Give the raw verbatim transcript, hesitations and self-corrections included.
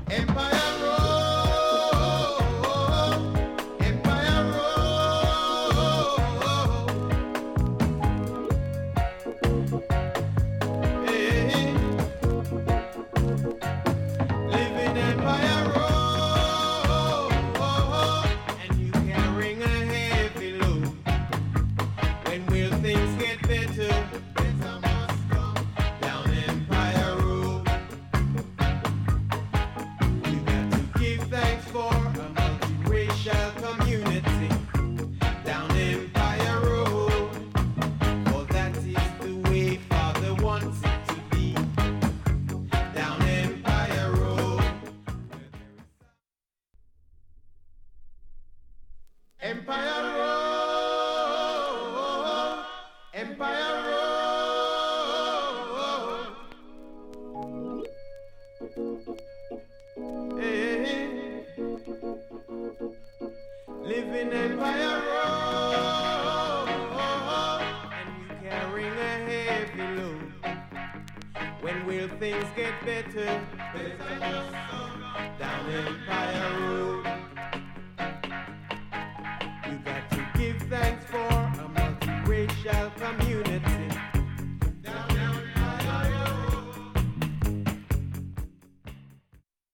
Empire Road, Empire Road. Hey, live in Empire Road, and you carrying a heavy load. When will things get better? Better must come down Empire Road. You got to give thanks for a multiracial community down Empire Road. For that is the way Father wants it to be down Empire Road. Empire Road, Empire Road. Hey, live in Empire Road, and you carrying a heavy load. When will things get better? Better down Empire Road.